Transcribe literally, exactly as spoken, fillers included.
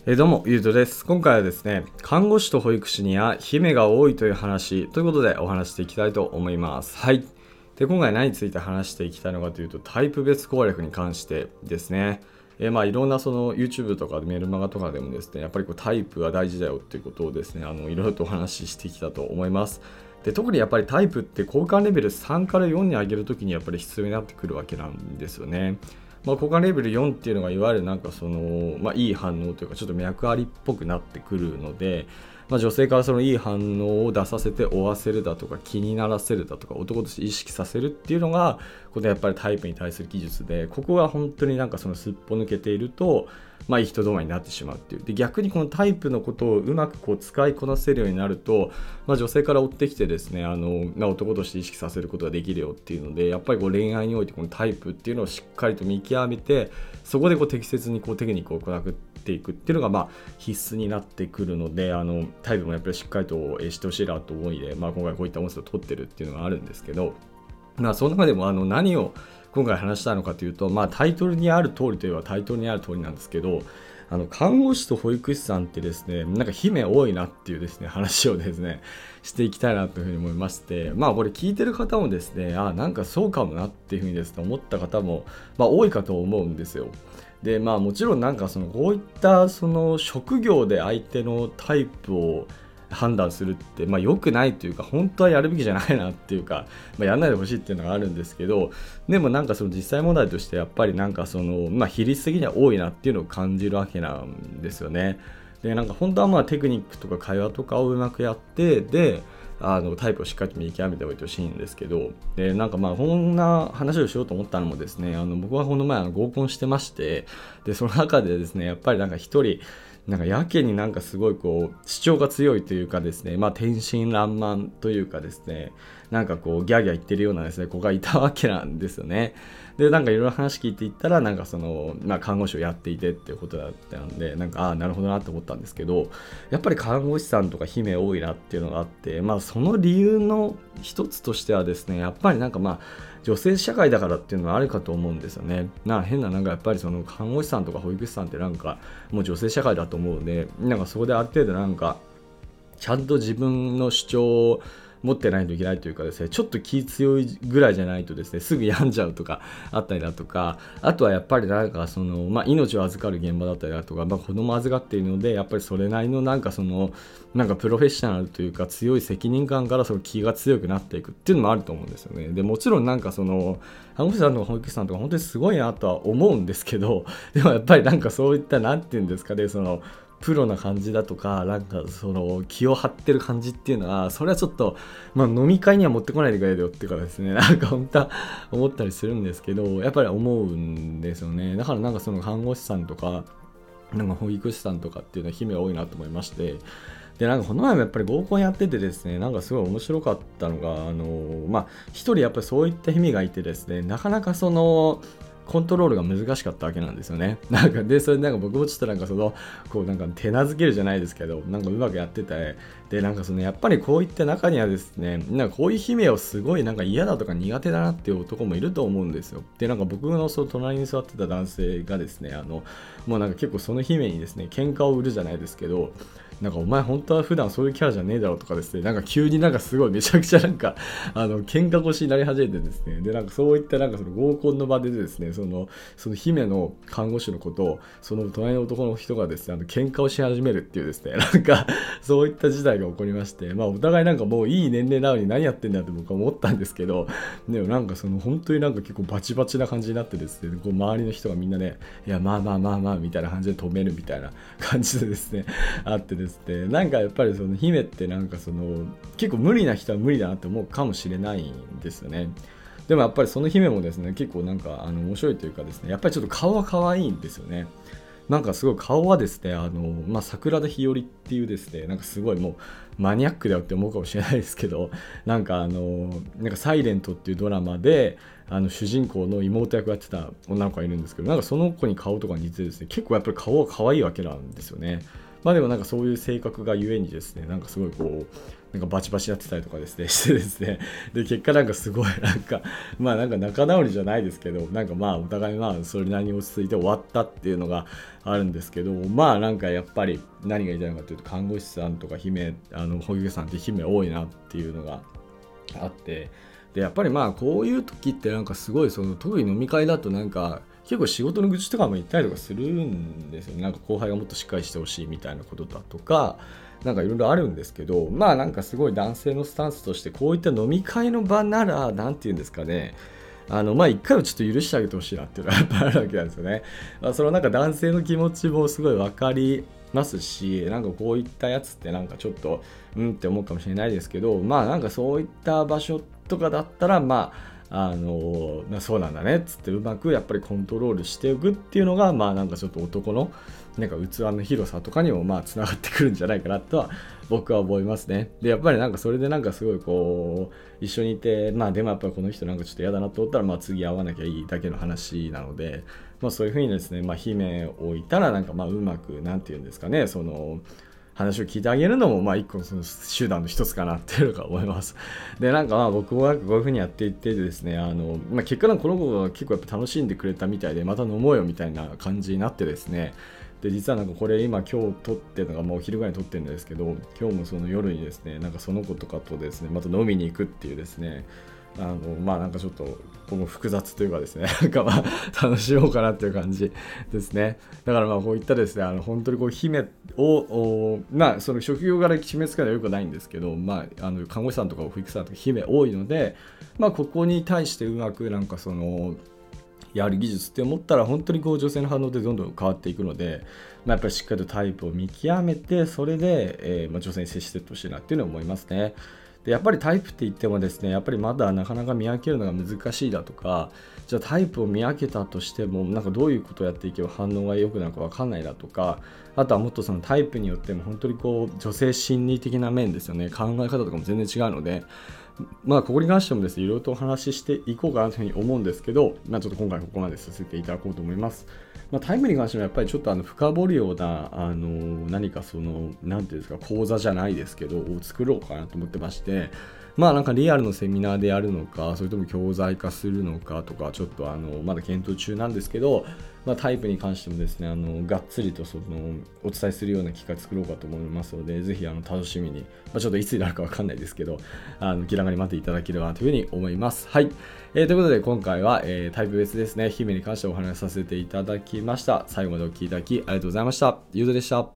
えーどうも、ゆうとです。今回はですね、看護師と保育士には姫が多いという話ということでお話していきたいと思います。はい。で、今回何について話していきたいのかというと、タイプ別攻略に関してですね。えーまあいろんなその YouTube とかメールマガとかでもですね、やっぱりこうタイプは大事だよっていうことをですね、あのいろいろとお話ししてきたと思います。で、特にやっぱりタイプって交換レベルさんからよんに上げるときにやっぱり必要になってくるわけなんですよね。まあ、交換レベルよんっていうのがいわゆるなんかその、まあ、いい反応というかちょっと脈ありっぽくなってくるので、まあ、女性からそのいい反応を出させて追わせるだとか気にならせるだとか男として意識させるっていうのがこのやっぱりタイプに対する技術で、ここが本当になんかそのすっぽ抜けていると、まあ、いい人止まりになってしまうっていう。で、逆にこのタイプのことをうまくこう使いこなせるようになると、まあ、女性から追ってきてですね、あの、まあ、男として意識させることができるよっていうので、やっぱりこう恋愛においてこのタイプっていうのをしっかりと見極めて、そこでこう適切にこうテクニックを行っていくっていうのがまあ必須になってくるので、あのタイプもやっぱりしっかりとしてほしいなと思いで、まあ、今回こういった音声を取ってるっていうのがあるんですけど、まあ、その中でもあの何を今回話したいのかというと、まあ、タイトルにある通りといえばタイトルにある通りなんですけど、あの看護師と保育士さんってですね、なんか姫多いなっていうですね話をですねしていきたいなというふうに思いまして、まあこれ聞いてる方もですね、あ、なんかそうかもなっていうふうにですね思った方もまあ多いかと思うんですよ。で、まあもちろんなんかそのこういったその職業で相手のタイプを判断するって、まあ、良くないというか本当はやるべきじゃないなっていうか、まあ、やらないでほしいっていうのがあるんですけど、でもなんかその実際問題としてやっぱりなんかその、まあ、比率的には多いなっていうのを感じるわけなんですよね。で、なんか本当はまあテクニックとか会話とかをうまくやってであのタイプをしっかりと見極めておいてほしいんですけど、でなんかまあこんな話をしようと思ったのもですね、あの僕はこの前あの合コンしてまして、でその中でですねやっぱりなんか一人なんかやけになんかすごいこう主張が強いというかですね、まあ天真爛漫というかですね、なんかこうギャーギャー言ってるようなですね子がいたわけなんですよね。でなんかいろいろ話聞いていったらなんかその、まあ、看護師をやっていてっていうことだったんで、なんかああなるほどなと思ったんですけど、やっぱり看護師さんとか姫多いなっていうのがあって、まあその理由の一つとしてはですね、やっぱりなんかまあ女性社会だからっていうのはあるかと思うんですよね。な変ななんかやっぱりその看護師さんとか保育士さんってなんかもう女性社会だと思うので、なんかそこである程度なんかちゃんと自分の主張を持ってないといけないというかですね、ちょっと気強いぐらいじゃないとですねすぐ病んじゃうとかあったりだとか、あとはやっぱりなんかその、まあ、命を預かる現場だったりだとか、まあ、子供を預かっているのでやっぱりそれなりのなんかそのなんかプロフェッショナルというか強い責任感からその気が強くなっていくっていうのもあると思うんですよね。でもちろんなんかその看護師さんとか保育士さんとか本当にすごいなとは思うんですけど、でもやっぱりなんかそういったなんていうんですかね、そのプロな感じだとか、なんかその気を張ってる感じっていうのは、それはちょっと、まあ、飲み会には持ってこないでくれよっていうかですね、なんか本当は思ったりするんですけど、やっぱり思うんですよね。だからなんかその看護師さんとか、なんか保育士さんとかっていうのは姫多いなと思いまして、でなんかこの前もやっぱり合コンやっててですね、なんかすごい面白かったのが、あのまあ一人やっぱりそういった姫がいてですね、なかなかそのコントロールが難しかったわけなんですよね。なんかでそれでなんか僕もちょっとなんかそのこうなんか手なずけるじゃないですけど、なんかうまくやってて、でなんかそのやっぱりこういった中にはですね、なんかこういう姫をすごいなんか嫌だとか苦手だなっていう男もいると思うんですよ。でなんか僕のその隣に座ってた男性がですね、あのもうなんか結構その姫にですね喧嘩を売るじゃないですけど、なんかお前本当は普段そういうキャラじゃねえだろとかですね、なんか急になんかすごいめちゃくちゃなんかあの喧嘩腰になり始めてですね、でなんかそういったなんかその合コンの場でですね、そのその姫の看護師のことをその隣の男の人がですね、あの喧嘩をし始めるっていうですね、なんかそういった事態が起こりまして、まあお互いなんかもういい年齢なのに何やってんだって僕は思ったんですけど、でもなんかその本当になんか結構バチバチな感じになってですね、こう周りの人がみんなね、いやまあまあまあまあみたいな感じで止めるみたいな感じでですねあってですね、なんかやっぱりその姫ってなんかその結構無理な人は無理だなって思うかもしれないんですよね。でもやっぱりその姫もですね結構なんかあの面白いというかですね、やっぱりちょっと顔は可愛いんですよね。なんかすごい顔はですね、あの、まあ、桜田ひよりっていうですね、なんかすごいもうマニアックだよって思うかもしれないですけど、なんかあの、なんかサイレントっていうドラマで、あの主人公の妹役やってた女の子がいるんですけど、なんかその子に顔とか似てですね、結構やっぱり顔は可愛いわけなんですよね。まあでもなんかそういう性格がゆえにですね、なんかすごいこうなんかバチバチやってたりとかですねしてですね、で結果なんかすごいなんかまあなんか仲直りじゃないですけど、なんかまあお互いまあそれなりに落ち着いて終わったっていうのがあるんですけど、まあなんかやっぱり何が言いたいのかというと、看護師さんとか姫あの保育士さんって姫多いなっていうのがあって、でやっぱりまあこういう時ってなんかすごいその特に飲み会だとなんか結構仕事の愚痴とかも言ったりとかするんですよね。なんか後輩がもっとしっかりしてほしいみたいなことだとか、なんかいろいろあるんですけど、まあなんかすごい男性のスタンスとして、こういった飲み会の場ならなんて言うんですかね、あのまあ一回はちょっと許してあげてほしいなっていうのがやっぱあるわけなんですよね。まあ、そのなんか男性の気持ちもすごい分かりますし、なんかこういったやつってなんかちょっとうんって思うかもしれないですけど、まあなんかそういった場所とかだったらまああのまあ、そうなんだねっつってうまくやっぱりコントロールしておくっていうのが、まあなんかちょっと男のなんか器の広さとかにもまあつながってくるんじゃないかなとは僕は思いますね。でやっぱりなんかそれでなんかすごいこう一緒にいて、まあでもやっぱりこの人なんかちょっと嫌だなと思ったら、まあ次会わなきゃいいだけの話なので、まあそういうふうにですね、まあ姫をいたらなんかまあうまくなんていうんですかね、その話を聞いてあげるのもまあ一個その手段の一つかなっていうのが思います。でなんかまあ僕もなんかこういう風にやっていってですね、あの、まあ、結果なんかこの子が結構やっぱ楽しんでくれたみたいで、また飲もうよみたいな感じになってですね、で実はなんかこれ今今日撮ってるのがもうお昼ぐらいに撮ってるんですけど、今日もその夜にですね、なんかその子とかとですねまた飲みに行くっていうですね、あのまあなんかちょっとこの複雑というかですね、なんかまあ楽しもうかなっていう感じですね。だからまあこういったですね、あの本当にこう姫をまあその職業柄決めつけるのはよくないんですけど、まああの看護師さんとか保育士さんとか姫多いので、まあここに対してうまくなんかそのやる技術って思ったら本当にこう女性の反応でどんどん変わっていくので、まあ、やっぱりしっかりとタイプを見極めて、それで、えーまあ、女性に接していってほしいなっていうのは思いますね。でやっぱりタイプって言ってもですね、やっぱりまだなかなか見分けるのが難しいだとか、じゃあタイプを見分けたとしてもなんかどういうことをやっていけば反応が良くなるか分かんないだとか、あとはもっとそのタイプによっても本当にこう女性心理的な面ですよね、考え方とかも全然違うので、まあここに関してもですねいろいろとお話ししていこうかなというふうに思うんですけど、まあ、ちょっと今回ここまでさせていただこうと思います。まあ、タイムに関してはやっぱりちょっとあの深掘るようなあの何かその何ていうんですか講座じゃないですけどを作ろうかなと思ってまして、まあなんかリアルのセミナーでやるのか、それとも教材化するのかとかちょっとあのまだ検討中なんですけど、まあ、タイプに関してもですねあのがっつりとそのお伝えするような機会作ろうかと思いますので、ぜひあの楽しみに、まあ、ちょっといつになるかわかんないですけど、あの気長に待っていただければというふうに思います。はい、えー、ということで今回は、えー、タイプ別ですね、姫に関してお話しさせていただきました。最後までお聞きいただきありがとうございました。ゆうとでした。